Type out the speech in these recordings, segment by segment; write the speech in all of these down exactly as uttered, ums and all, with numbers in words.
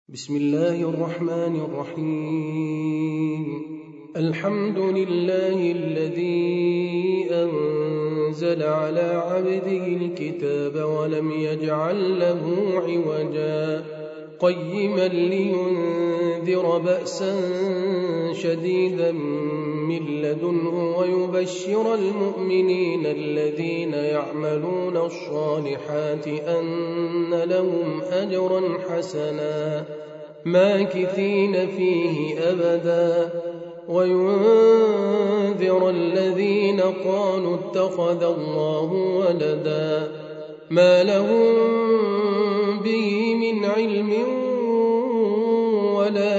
بسم الله الرحمن الرحيم. الحمد لله الذي أنزل على عبده الكتاب ولم يجعل له عوجا قيما لينذر بأسا شديدا من لدنه ويبشر المؤمنين الذين يعملون الصالحات أن لهم أجرا حسنا ماكثين فيه أبدا وينذر الذين قالوا اتخذ الله ولدا ما لهم به من علم ولا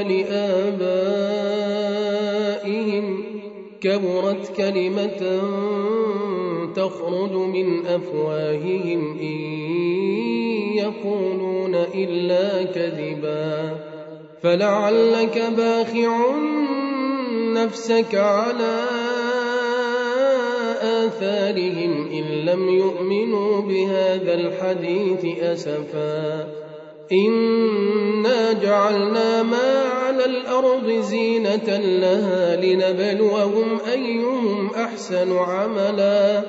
لآبائهم كبرت كلمة تخرج من أفواههم إن يقولون إلا كذبا فلعلك باخع نفسك على آثارهم إن لم يؤمنوا بهذا الحديث أسفا إنا جعلنا ما على الأرض زينة لها لنبلوهم أيهم أحسن عملا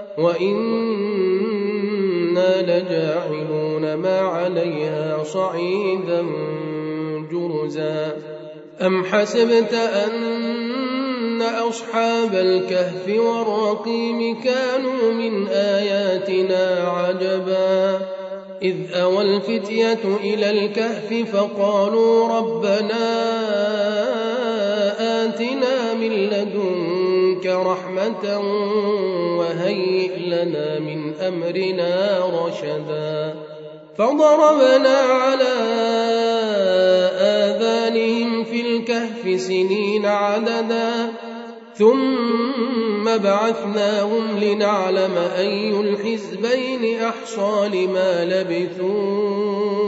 وإنا لجاعلون ما عليها صعيدا جرزا أم حسبت أن أصحاب الكهف والرقيم كانوا من آياتنا عجبا إذ أوى الفتية إلى الكهف فقالوا ربنا آتنا من لدنك رحمة وهيئ لنا من أمرنا رشدا فضربنا على آذانهم في الكهف سنين عددا ثم بعثناهم لنعلم أي الحزبين أحصى لما لبثوا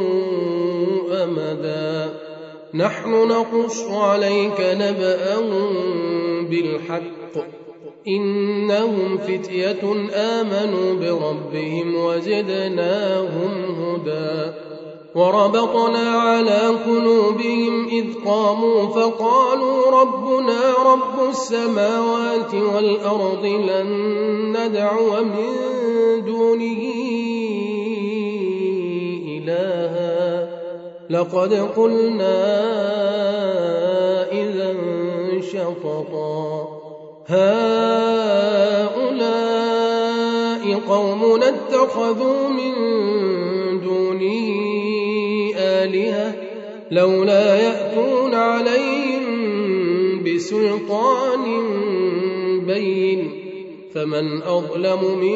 أمدا نحن نقص عليك نبأهم بالحق إنهم فتية آمنوا بربهم وزدناهم هدى وربطنا على قلوبهم إذ قاموا فقالوا ربنا رب السماوات والأرض لن ندعو من دونه إلها لقد قلنا إذا شططا هؤلاء قومنا اتخذوا من دونه آلهة لولا يأتون عليهم بسلطان بين فمن أظلم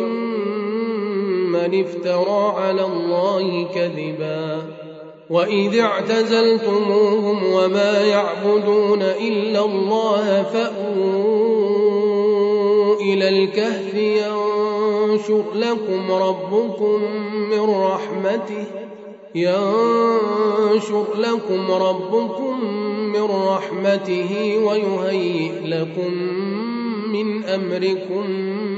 ممن افترى على الله كذبا وإذ اعتزلتموهم وما يعبدون إلا الله فأووا إلى الكهف ينشر لكم ربكم من رحمته ينشر لكم ربكم من رحمته ويهيئ لكم من أمركم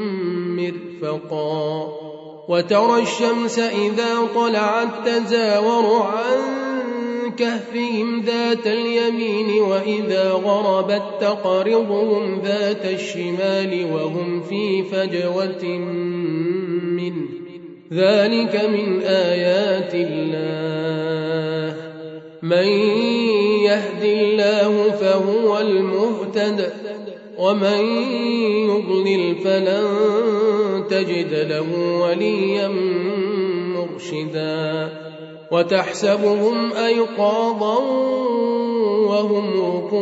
مرفقا وترى الشمس إذا طلعت تزاور عن كهفهم ذات اليمين وإذا غربت تقرضهم ذات الشمال وهم في فجوة منه ذلك من آيات الله من يهد الله فهو المهتد ومن يضلل فلن تجد له وليا مرشدا وتحسبهم أيقاظا وهم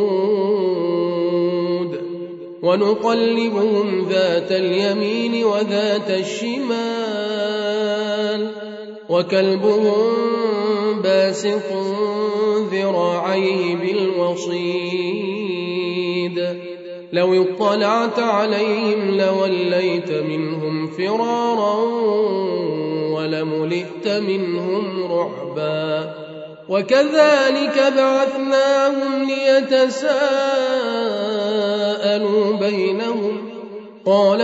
رقود ونقلبهم ذات اليمين وذات الشمال وكلبهم باسط ذراعيه بالوصيد لو اطلعت عليهم لوليت منهم فرارا ولملئت منهم رعبا وكذلك بعثناهم ليتساءلوا بينهم قال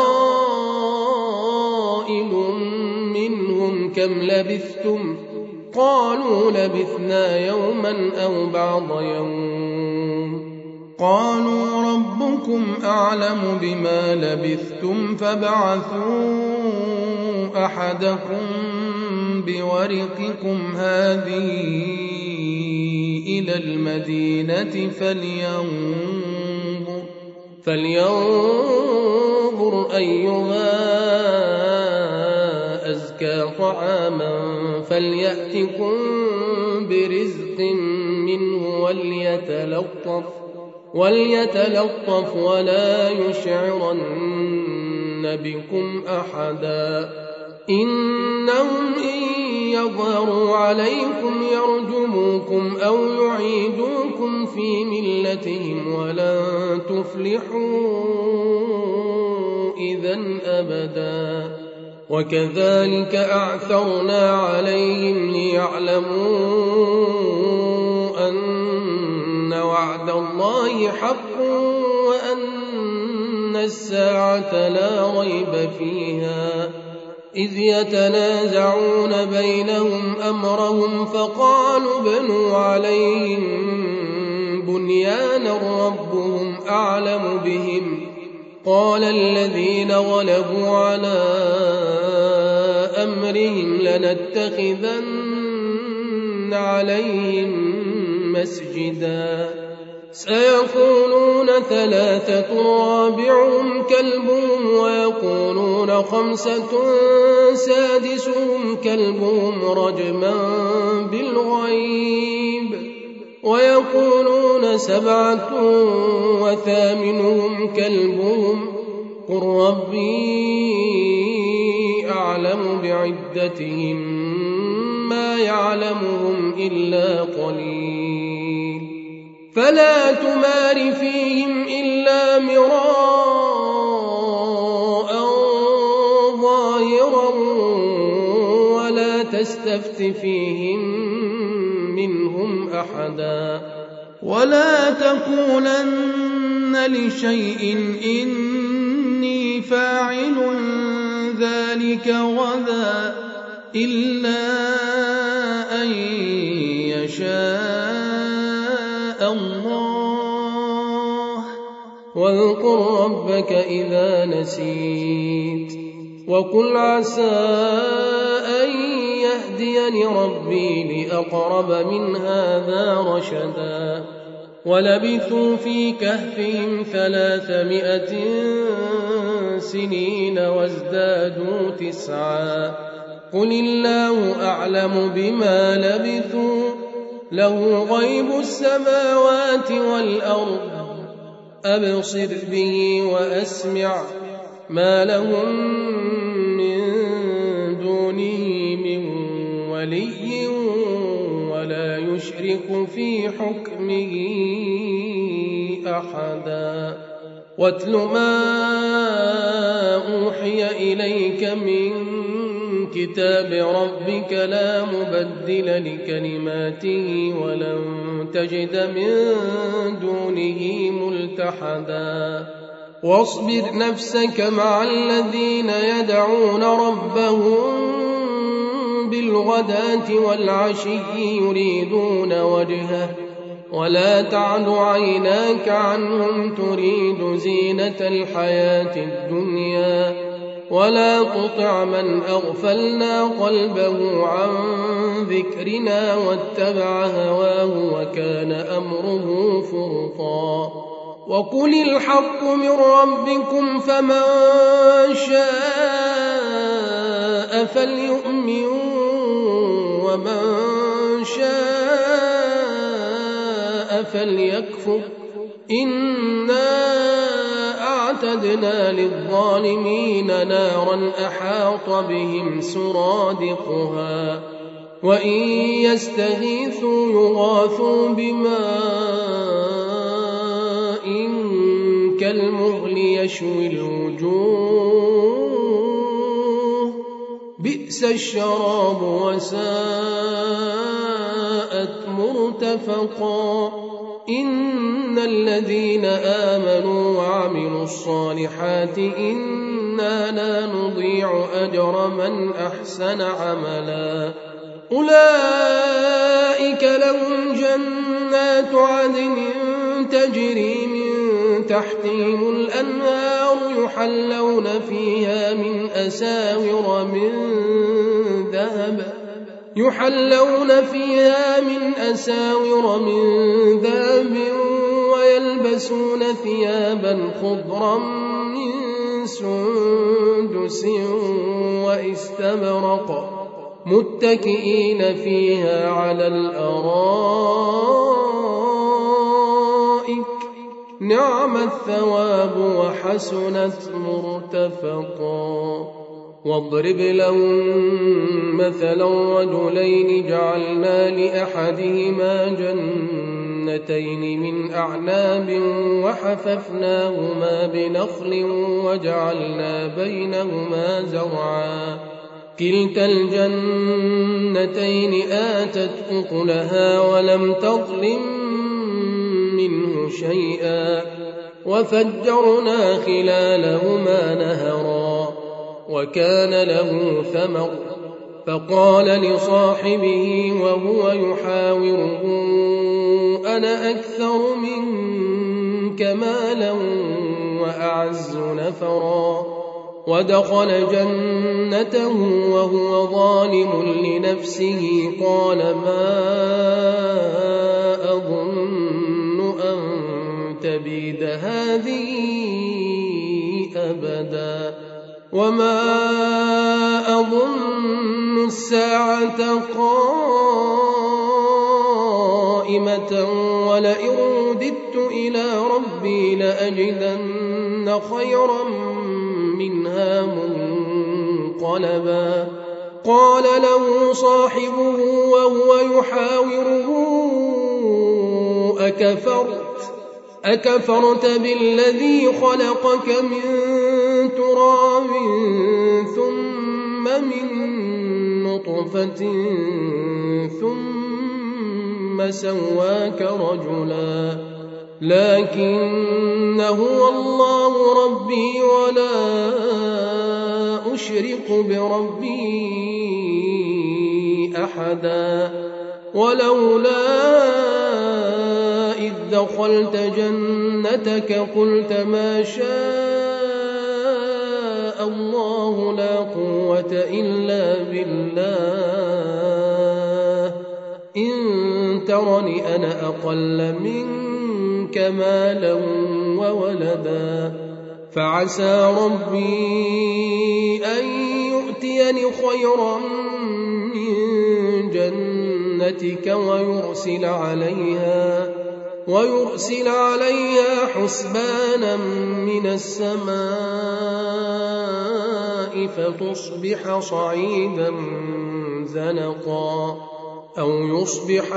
قائل منهم كم لبثتم قالوا لبثنا يوما أو بعض يوم قالوا ربكم أعلم بما لبثتم فابعثوا أحدكم بورقكم هذه إلى المدينة فلينظر, فلينظر أيها أزكى طعاما فليأتكم برزق منه وليتلطف, وليتلطف ولا يشعرن بكم أحدا إنهم إن يظهروا عليكم يرجموكم أو يعيدوكم في ملتهم ولن تفلحوا إذن أبدا وكذلك أعثرنا عليهم ليعلموا أن وعد الله حق وأن الساعة لا ريب فيها إذ يتنازعون بينهم أمرهم فقالوا بنوا عليهم بنيانا ربهم أعلم بهم قال الذين غلبوا على أمرهم لنتخذن عليهم مسجدا سيقولون ثلاثة رابعهم كلبهم ويقولون خمسة سادسهم كلبهم رجما بالغيب ويقولون سبعة وثامنهم كلبهم قل ربي أعلم بعدتهم ما يعلمهم إلا قليل فلا تمار فيهم إلا مراء ظاهرا ولا تستفت فيهم منهم أحدا ولا تقولن لشيء إني فاعل ذلك غدا إلا أن يشاء الله واذكر ربك إذا نسيت وقل عسى أن يهديني ربي لأقرب من هذا رشدا ولبثوا في كهفهم ثلاثمائة سنين وازدادوا تسعا قل الله أعلم بما لبثوا له غيب السماوات والأرض أبصر به وأسمع ما لهم من دونه من ولي ولا يشرك في حكمه أحدا واتل ما أوحي إليك من كتاب ربك لا مبدل لكلماته ولن تجد من دونه ملتحدا واصبر نفسك مع الذين يدعون ربهم بالغداة والعشي يريدون وجهه ولا تعد عيناك عنهم تريد زينة الحياة الدنيا ولا تطع من أغفلنا قلبه عن ذكرنا واتبع هواه وكان أمره فرطا وقل الحق من ربكم فمن شاء فليؤمن ومن شاء فليكفر إنا أعتدنا للظالمين نارا أحاط بهم سرادقها وإن يستغيثوا يغاثوا بماء كالمغل يشوي الوجوه بئس الشراب وساءت مرتفقا إن الذين آمنوا وعملوا الصالحات إنا لا نضيع أجر من أحسن عملا أولئك لهم جنات عدن تجري من تحتهم الأنهار يحلون فيها من أساور من ذهب يحلون فيها من أساور من ذهب ويلبسون ثيابا خضرا من سندس واستبرق متكئين فيها على الأرائك نعم الثواب وحسنت مرتفقا. واضرب لهم مثلا رجلين جعلنا لأحدهما جنتين من أعناب وحففناهما بنخل وجعلنا بينهما زرعا كلتا الجنتين آتت أكلها ولم تظلم منه شيئا وفجرنا خلالهما نهرا وكان له ثمر فقال لصاحبه وهو يحاوره أنا أكثر منك مالا وأعز نفرا ودخل جنته وهو ظالم لنفسه قال ما أظن أن تبيد هذه أبدا وما أظن الساعة قائمة ولئن رددت إلى ربي لأجدن خيرا منها منقلبا. قال له صاحبه وهو يحاوره أكفرت أكفرت بالذي خلقك من تراب ثم من نطفة ثم سواك رجلا لكن هو الله ربي ولا أشرك بربي أحدا ولولا إذ دخلت جنتك قلت ما شاء الله لا قوة إلا بالله إن ترني أنا أقل منك مالا وولدا فعسى ربي أن يؤتيني خيرا من جنتك ويرسل عليها ويرسل عليها حسبانا من السماء فتصبح صعيدا زلقا أو يصبح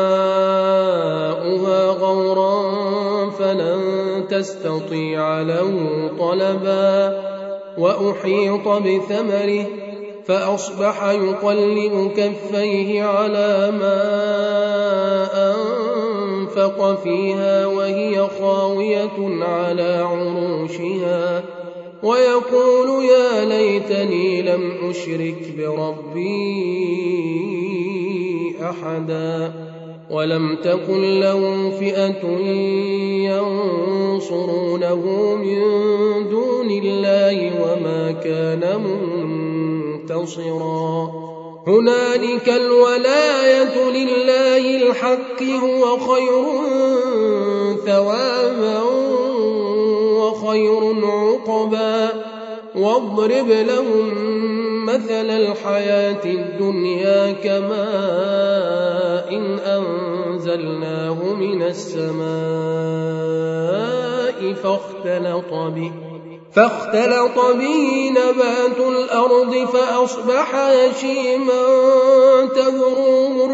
ماؤها غورا فلن تستطيع له طلبا وأحيط بثمره فأصبح يقلب كفيه على ما أنفق فيها وهي خاوية على عروشها ويقول يا ليتني لم أشرك بربي أحدا ولم تكن له فئة ينصرونه من دون الله وما كان منتصرا هنالك الولاية لله الحق هو خير ثوابا وخير عقبا واضرب لهم مثل الحياة الدنيا كماء إن أنزلناه من السماء فاختلط به فاختلط به نبات الأرض فأصبح هشيما تذروه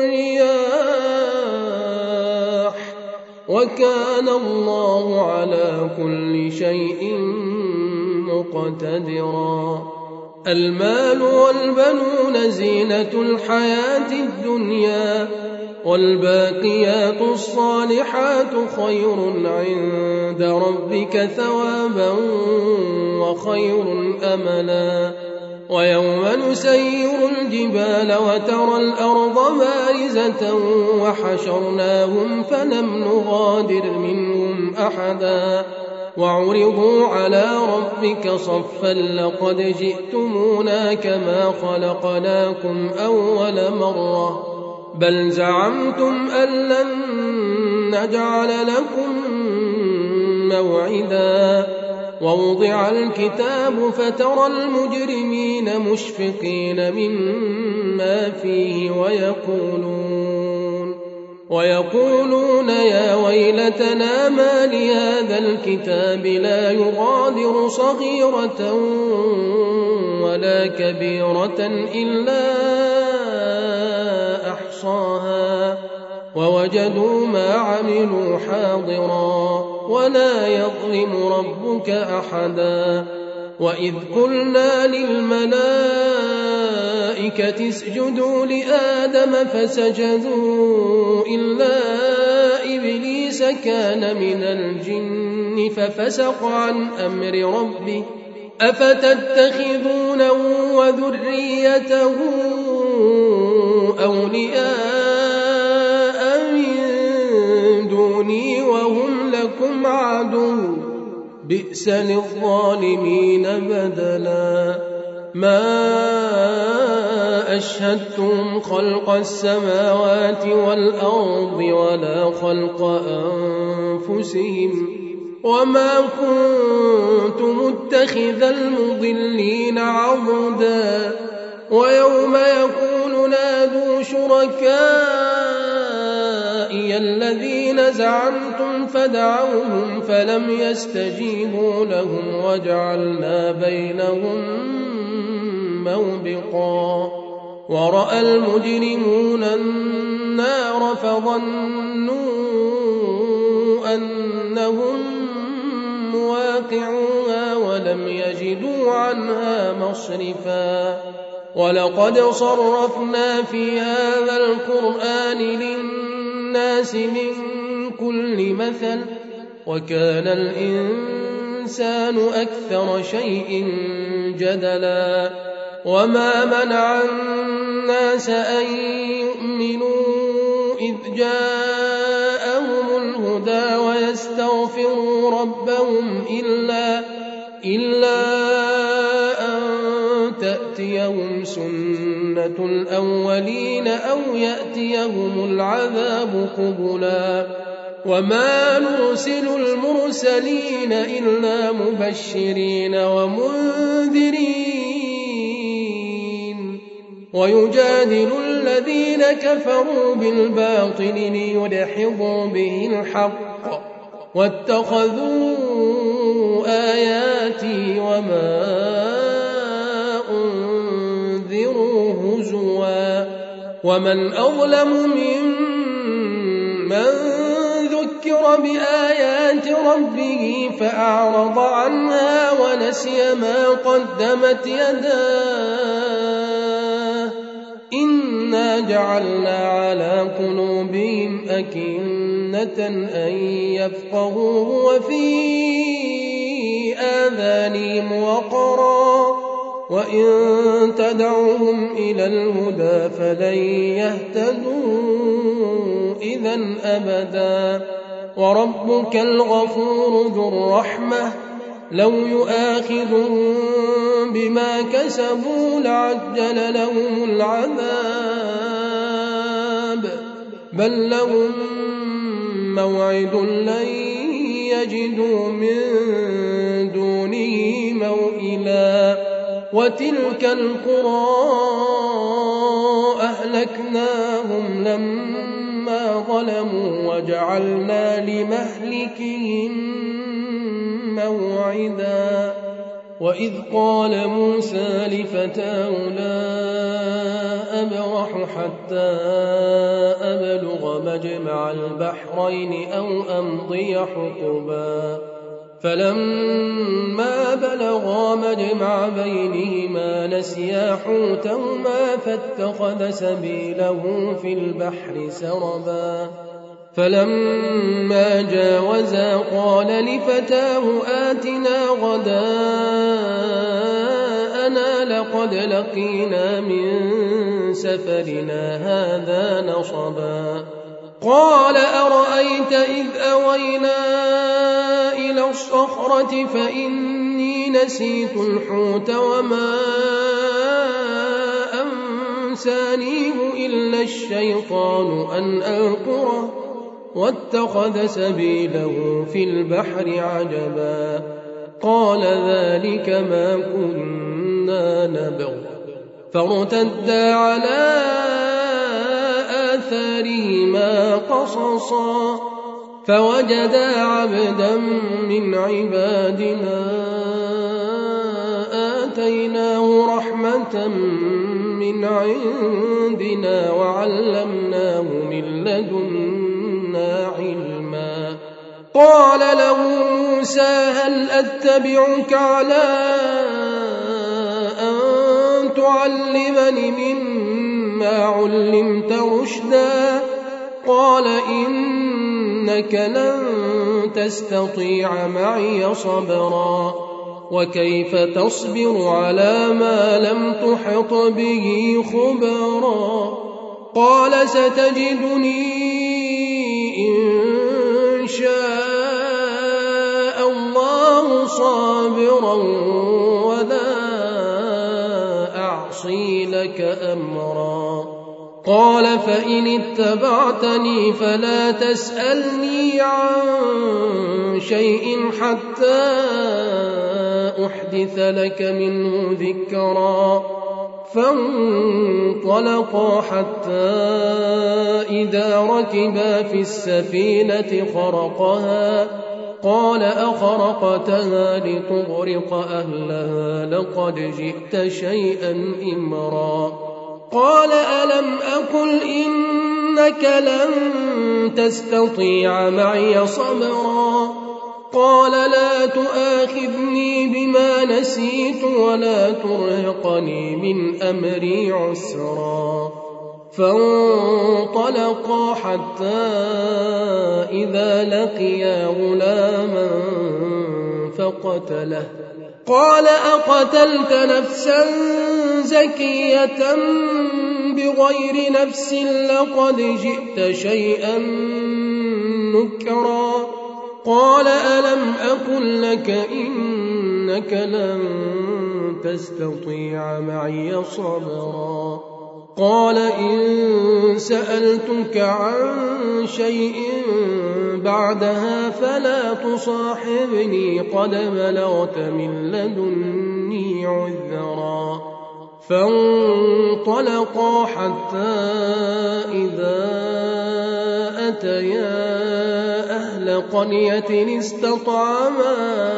الرياح وكان الله على كل شيء مقتدرا المال والبنون زينة الحياة الدنيا والباقيات الصالحات خير عند ربك ثوابا وخير أملا ويوم نسير الجبال وترى الأرض بارزة وحشرناهم فلم نغادر منهم أحدا وعرضوا على ربك صفا لقد جئتمونا كما خلقناكم أول مرة بل زعمتم أن لن نجعل لكم موعدا ووضع الكتاب فترى المجرمين مشفقين مما فيه ويقولون ويقولون يا ويلتنا ما لهذا الكتاب لا يغادر صغيرة ولا كبيرة إلا أحصاها ووجدوا ما عملوا حاضرا ولا يظلم ربك أحدا وإذ قلنا للملائكة اسجدوا لآدم فسجدوا إلا إبليس كان من الجن ففسق عن أمر ربه أفتتخذونه وذريته أولياء من دوني وهم لكم عدو بئس للظالمين بدلا ما أشهدتم خلق السماوات والأرض ولا خلق أنفسهم وما كنت متخذ المضلين عضدا ويوم يقول نادوا شركائي الذين زعمتم فدعوهم فلم يستجيبوا لهم وجعلنا بينهم موبقا ورأى المجرمون النار فظنوا أنهم مواقعوها ولم يجدوا عنها مصرفا ولقد صرفنا في هذا القرآن للناس من كل مثل وكان الإنسان أكثر شيء جدلا وما منع الناس أن يؤمنوا إذ جاءهم الهدى ويستغفروا ربهم إلا إلا أن تأتيهم سنة الأولين أو يأتيهم العذاب قبلا وما نرسل المرسلين إلا مبشرين ومنذرين ويجادل الذين كفروا بالباطل ليدحضوا به الحق واتخذوا آياتي وما أنذروا هزوا ومن أظلم ممن ذكر بآيات ربه فأعرض عنها ونسي ما قدمت يداه إنا جعلنا على قلوبهم أكنة أن يفقهوه وفي آذانهم وقرا وإن تدعوهم إلى الهدى فلن يهتدوا إذا أبدا وربك الغفور ذو الرحمة لو يؤاخذهم بما كسبوا لعجل لهم العذاب بل لهم موعد لن يجدوا من دونه موئلا وتلك القرى أهلكناهم لما ظلموا وجعلنا لمهلكهم موعدا وإذ قال موسى لفتاه لا أبرح حتى أبلغ مجمع البحرين أو أمضي حقبا فلما بلغا مجمع بينهما نسيا حوتهما فاتخذ سبيله في البحر سربا فلما جاوزا قال لفتاه آتنا غداءنا لقد لقينا من سفرنا هذا نصبا قال أرأيت إذ أوينا إلى الصخرة فإني نسيت الحوت وما أنسانيه إلا الشيطان أن أذكره واتخذ سبيله في البحر عجبا قال ذلك ما كنا نبغ فارتدا على آثارهما قصصا فوجدا عبدا من عبادنا آتيناه رحمة من عندنا وعلمناه من لدنا علما قال له موسى هل أتبعك على أن تعلمني مما علمت رشدا قال إنك لن تستطيع معي صبرا وكيف تصبر على ما لم تحط به خبرا قال ستجدني إن شاء الله صابرا ولا أعصي لك أمرا قال فإن اتبعتني فلا تسألني عن شيء حتى أحدث لك منه ذكرا فانطلقا حتى إذا ركبا في السفينة خرقها قال أخرقتها لتغرق أهلها لقد جئت شيئا إمرا قال ألم أقل إنك لن تستطيع معي صبرا قال لا تؤاخذني بما نسيت ولا ترهقني من أمري عسرا فانطلقا حتى إذا لقيا غلاما فقتله قال أقتلت نفسا زكية بغير نفس لقد جئت شيئا نكرا قال ألم أقل لك إنك لن تستطيع معي صبرا قال إن سألتك عن شيء بعدها فلا تصاحبني قد بلغت من لدني عذرا فانطلقا حتى إذا أتيا أهل قرية استطعما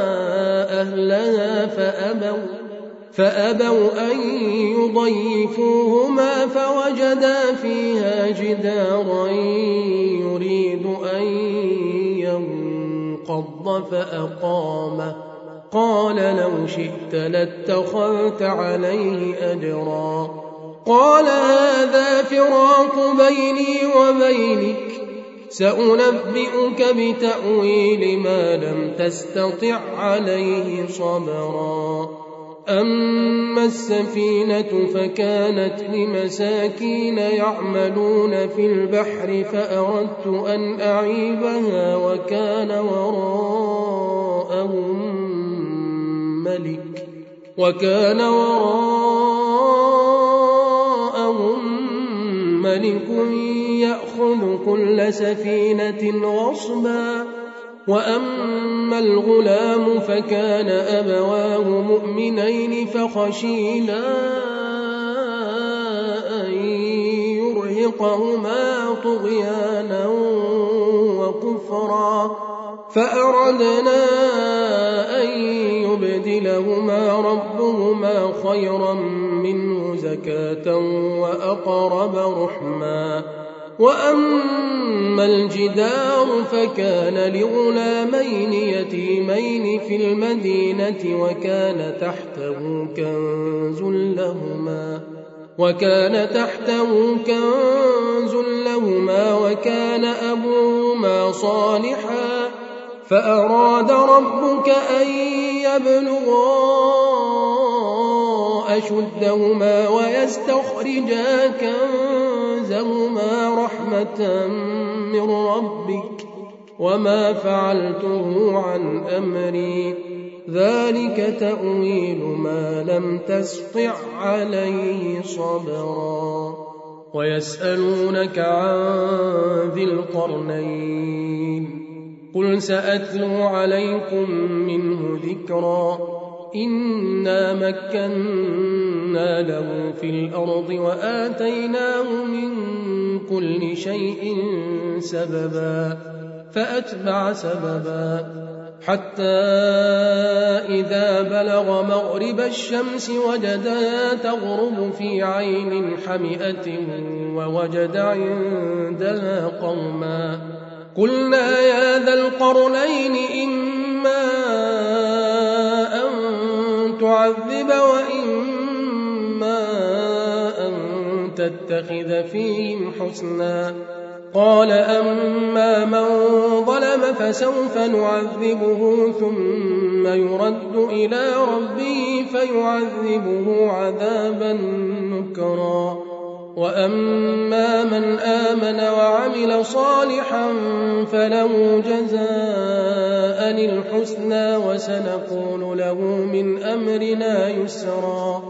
أهلها فأبوا فأبوا أن يضيفوهما فوجدا فيها جدارا يريد أن ينقض فأقامه قال لو شئت لاتخذت عليه أجرا قال هذا فراق بيني وبينك سأنبئك بتأويل ما لم تستطع عليه صبرا أما السفينة فكانت لمساكين يعملون في البحر فأردت أن أعيبها وكان وراءهم ملك وكان وراءهم ملك يأخذ كل سفينة غصبا وأما الغلام فكان أبواه مؤمنين فخشينا أن يرهقهما طغيانا وكفرا فأردنا أن يبدلهما ربهما خيرا منه زكاة وأقرب رحما وأما الجدار فكان لغلامين يتيمين في المدينة وكان تحته كنز لهما وكان تحته كنز لهما وكان أبوهما صالحا فأراد ربك أن يبلغا أشدهما ويستخرجا كنزهما رحمة من ربك وما فعلته عن أمري ذلك تأويل ما لم تسطع عليه صبرا ويسألونك عن ذي القرنين قل سأتلو عليكم منه ذكرا إنا مكنا له في الأرض وآتيناه من كل شيء سببا فأتبع سببا حتى إذا بلغ مغرب الشمس وجدها تغرب في عين حمئة ووجد عندها قوما قلنا يا ذا القرنين إما أن تعذب وإما أن تتخذ فيهم حسنا قال أما من ظلم فسوف نعذبه ثم يرد إلى ربه فيعذبه عذابا نكرا وأما من آمن وعمل صالحا فله جزاء الحسنى وسنقول له من أمرنا يسرا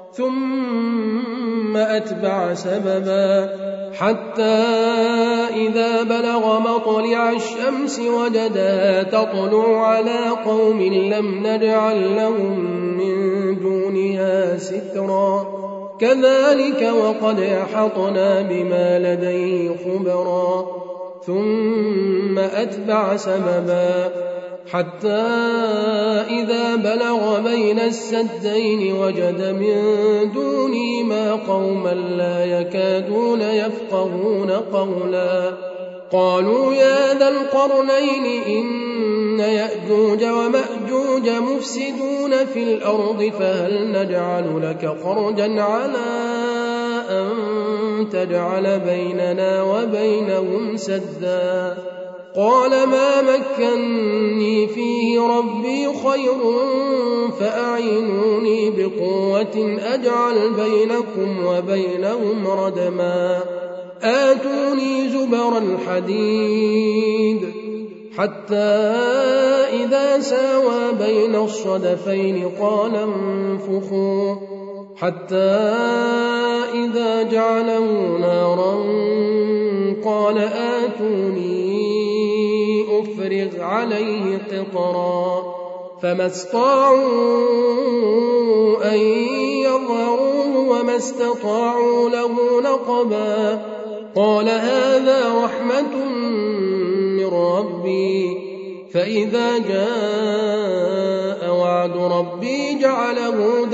ثم أتبع سببا حتى إذا بلغ مطلع الشمس وجدها تطلع على قوم لم نجعل لهم من دونها سترا كذلك وقد أحطنا بما لديه خبرا ثم أتبع سببا حتى إذا بلغ بين السدين وجد من دونهما قوما لا يكادون يفقهون قولا قالوا يا ذا القرنين إن يأجوج ومأجوج مفسدون في الأرض فهل نجعل لك خرجا على أن تجعل بيننا وبينهم سدا قال ما مكني فيه ربي خير فأعينوني بقوة أجعل بينكم وبينهم ردما آتوني زبر الحديد حتى إذا ساوى بين الصدفين قال انفخوا حتى إذا جعله نارا قال آتوني أفرغ عليه قطرا فما استطاعوا أن يظهروه وما استطاعوا له نقبا قال هذا رحمة من ربي فإذا جاء وعد ربي جعله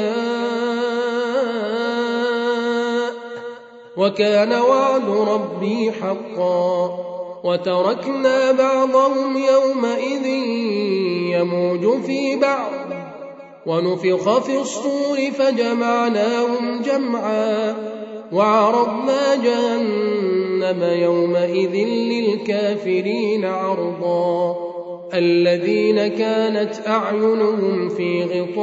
دكاء وكان وعد ربي حقا وتركنا بعضهم يومئذ يموج في بعض ونفخ في الصور فجمعناهم جمعا وعرضنا جهنم يومئذ للكافرين عرضا الذين كانت أعينهم في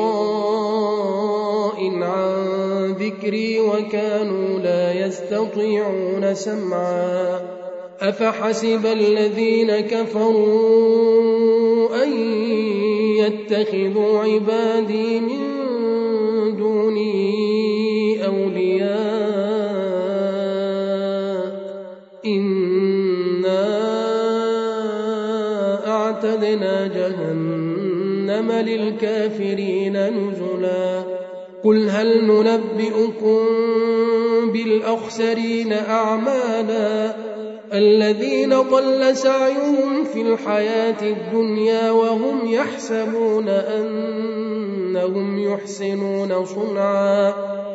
غطاء عن ذكري وكانوا لا يستطيعون سمعا أفحسب الذين كفروا أن يتخذوا عبادي من دوني أولياء إنا أعتدنا جهنم للكافرين نزلا قل هل ننبئكم بالأخسرين أعمالا الذين ضل سعيهم في الحياة الدنيا وهم يحسبون أنهم يحسنون صنعا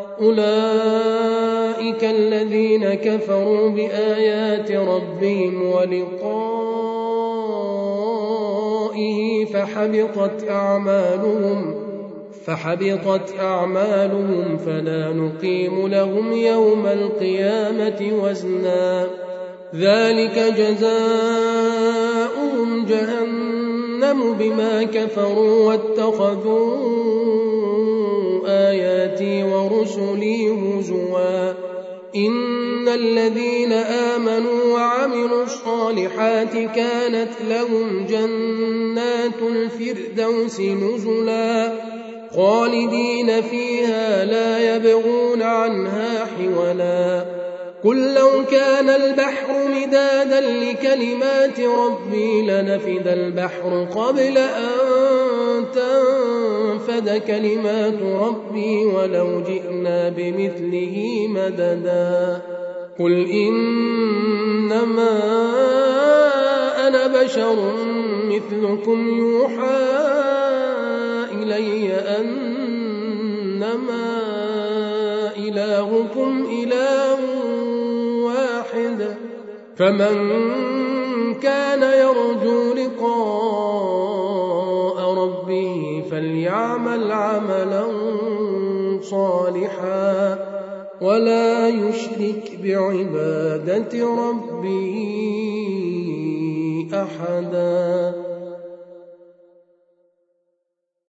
أولئك الذين كفروا بآيات ربهم ولقائه فحبطت أعمالهم فحبطت أعمالهم فلا نقيم لهم يوم القيامة وزنا ذلك جزاؤهم جهنم بما كفروا واتخذوا بآياتي ورسلي هزوا إن الذين آمنوا وعملوا الصالحات كانت لهم جنات الفردوس نزلا خالدين فيها لا يبغون عنها حولا قل لو كان البحر مدادا لكلمات ربي لنفد البحر قبل أن تنفد كلمات ربي ولو جئنا بمثله مددا قل إنما أنا بشر مثلكم يوحى إلي أنما إلهكم إله واحد فمن كان يرجو لقاء ربه فليعمل عملا صالحا ولا يشرك بعبادة ربه أحدا.